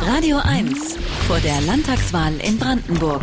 Radio 1 vor der Landtagswahl in Brandenburg.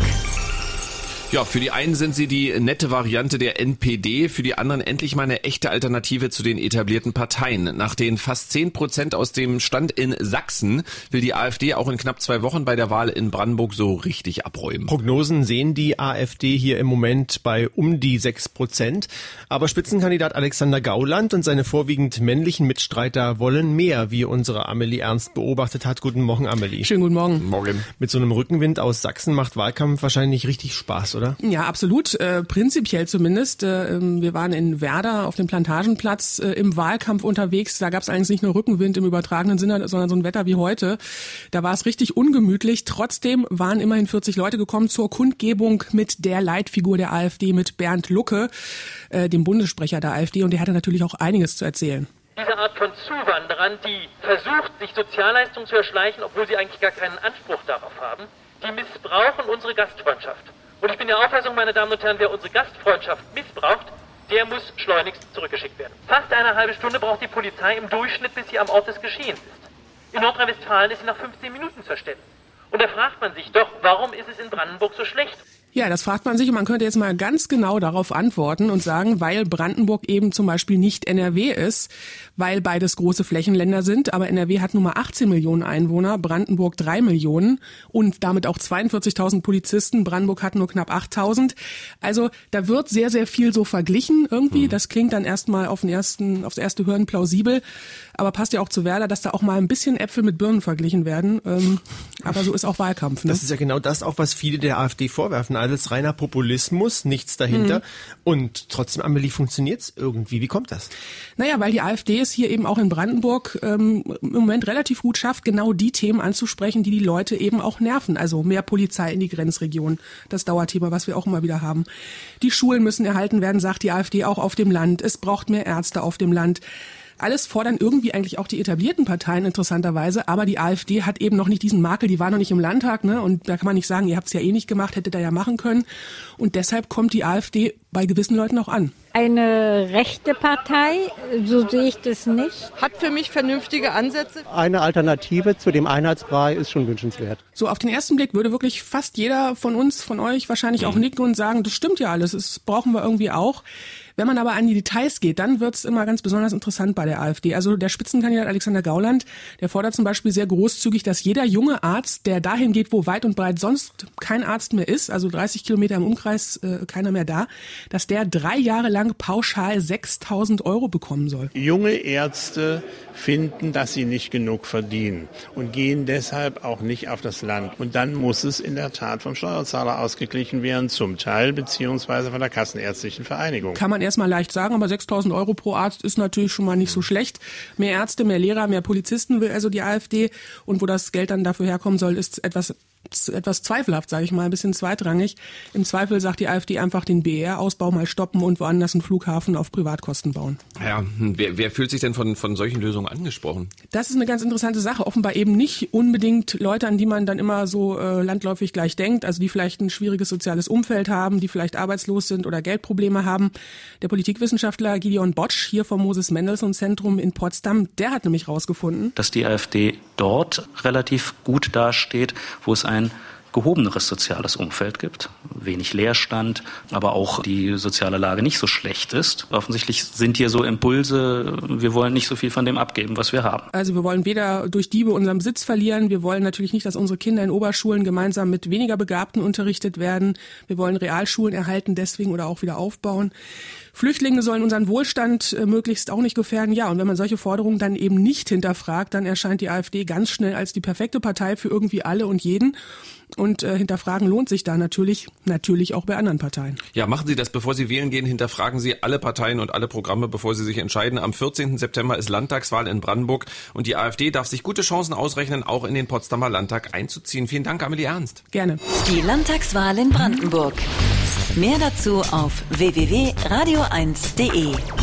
Ja, für die einen sind sie die nette Variante der NPD, für die anderen endlich mal eine echte Alternative zu den etablierten Parteien. Nach den fast 10% aus dem Stand in Sachsen will die AfD auch in knapp 2 Wochen bei der Wahl in Brandenburg so richtig abräumen. Prognosen sehen die AfD hier im Moment bei um die 6%. Aber Spitzenkandidat Alexander Gauland und seine vorwiegend männlichen Mitstreiter wollen mehr, wie unsere Amelie Ernst beobachtet hat. Guten Morgen, Amelie. Schönen guten Morgen. Morgen. Mit so einem Rückenwind aus Sachsen macht Wahlkampf wahrscheinlich richtig Spaß, oder? Ja, absolut. Prinzipiell zumindest. Wir waren in Werder auf dem Plantagenplatz im Wahlkampf unterwegs. Da gab es eigentlich nicht nur Rückenwind im übertragenen Sinne, sondern so ein Wetter wie heute. Da war es richtig ungemütlich. Trotzdem waren immerhin 40 Leute gekommen zur Kundgebung mit der Leitfigur der AfD, mit Bernd Lucke, dem Bundessprecher der AfD. Und der hatte natürlich auch einiges zu erzählen. Diese Art von Zuwanderern, die versucht, sich Sozialleistungen zu erschleichen, obwohl sie eigentlich gar keinen Anspruch darauf haben, die missbrauchen unsere Gastfreundschaft. Und ich bin der Auffassung, meine Damen und Herren, wer unsere Gastfreundschaft missbraucht, der muss schleunigst zurückgeschickt werden. Fast eine halbe Stunde braucht die Polizei im Durchschnitt, bis sie am Ort des Geschehens ist. In Nordrhein-Westfalen ist sie nach 15 Minuten zur Stelle. Und da fragt man sich doch, warum ist es in Brandenburg so schlecht? Ja, das fragt man sich und man könnte jetzt mal ganz genau darauf antworten und sagen, weil Brandenburg eben zum Beispiel nicht NRW ist, weil beides große Flächenländer sind, aber NRW hat nun mal 18 Millionen Einwohner, Brandenburg 3 Millionen und damit auch 42.000 Polizisten, Brandenburg hat nur knapp 8.000. Also da wird sehr, sehr viel so verglichen irgendwie, das klingt dann erstmal aufs erste Hören plausibel, aber passt ja auch zu Werder, dass da auch mal ein bisschen Äpfel mit Birnen verglichen werden, aber so ist auch Wahlkampf. Ne? Das ist ja genau das auch, was viele der AfD vorwerfen. Alles reiner Populismus, nichts dahinter. Und trotzdem, Amelie, funktioniert's irgendwie. Wie kommt das? Naja, weil die AfD es hier eben auch in Brandenburg im Moment relativ gut schafft, genau die Themen anzusprechen, die Leute eben auch nerven. Also mehr Polizei in die Grenzregion, das Dauerthema, was wir auch immer wieder haben. Die Schulen müssen erhalten werden, sagt die AfD, auch auf dem Land. Es braucht mehr Ärzte auf dem Land. Alles fordern irgendwie eigentlich auch die etablierten Parteien interessanterweise, aber die AfD hat eben noch nicht diesen Makel, die war noch nicht im Landtag, ne? Und da kann man nicht sagen, ihr habt es ja eh nicht gemacht, hättet ihr ja machen können. Und deshalb kommt die AfD bei gewissen Leuten auch an. Eine rechte Partei, so sehe ich das nicht. Hat für mich vernünftige Ansätze. Eine Alternative zu dem Einheitsbrei ist schon wünschenswert. So auf den ersten Blick würde wirklich fast jeder von uns, von euch wahrscheinlich auch nicken und sagen, das stimmt ja alles, das brauchen wir irgendwie auch. Wenn man aber an die Details geht, dann wird's immer ganz besonders interessant bei der AfD. Also der Spitzenkandidat Alexander Gauland, der fordert zum Beispiel sehr großzügig, dass jeder junge Arzt, der dahin geht, wo weit und breit sonst kein Arzt mehr ist, also 30 Kilometer im Umkreis, keiner mehr da, dass der 3 Jahre lang pauschal 6.000 € bekommen soll. Junge Ärzte finden, dass sie nicht genug verdienen und gehen deshalb auch nicht auf das Land. Und dann muss es in der Tat vom Steuerzahler ausgeglichen werden, zum Teil beziehungsweise von der Kassenärztlichen Vereinigung. Kann man erstmal leicht sagen, aber 6.000 € pro Arzt ist natürlich schon mal nicht so schlecht. Mehr Ärzte, mehr Lehrer, mehr Polizisten will also die AfD. Und wo das Geld dann dafür herkommen soll, ist etwas zweifelhaft, sage ich mal, ein bisschen zweitrangig. Im Zweifel sagt die AfD einfach den BER-Ausbau mal stoppen und woanders einen Flughafen auf Privatkosten bauen. Ja, wer fühlt sich denn von solchen Lösungen angesprochen? Das ist eine ganz interessante Sache. Offenbar eben nicht unbedingt Leute, an die man dann immer so landläufig gleich denkt, also die vielleicht ein schwieriges soziales Umfeld haben, die vielleicht arbeitslos sind oder Geldprobleme haben. Der Politikwissenschaftler Gideon Botsch hier vom Moses-Mendelssohn-Zentrum in Potsdam, der hat nämlich rausgefunden, dass die AfD dort relativ gut dasteht, wo es ein gehobeneres soziales Umfeld gibt, wenig Leerstand, aber auch die soziale Lage nicht so schlecht ist. Offensichtlich sind hier so Impulse, wir wollen nicht so viel von dem abgeben, was wir haben. Also wir wollen weder durch Diebe unseren Besitz verlieren, wir wollen natürlich nicht, dass unsere Kinder in Oberschulen gemeinsam mit weniger Begabten unterrichtet werden, wir wollen Realschulen erhalten deswegen oder auch wieder aufbauen. Flüchtlinge sollen unseren Wohlstand möglichst auch nicht gefährden. Ja, und wenn man solche Forderungen dann eben nicht hinterfragt, dann erscheint die AfD ganz schnell als die perfekte Partei für irgendwie alle und jeden. Und hinterfragen lohnt sich da natürlich auch bei anderen Parteien. Ja, machen Sie das, bevor Sie wählen gehen, hinterfragen Sie alle Parteien und alle Programme, bevor Sie sich entscheiden. Am 14. September ist Landtagswahl in Brandenburg und die AfD darf sich gute Chancen ausrechnen, auch in den Potsdamer Landtag einzuziehen. Vielen Dank, Amelie Ernst. Gerne. Die Landtagswahl in Brandenburg. Mehr dazu auf www.radio1.de.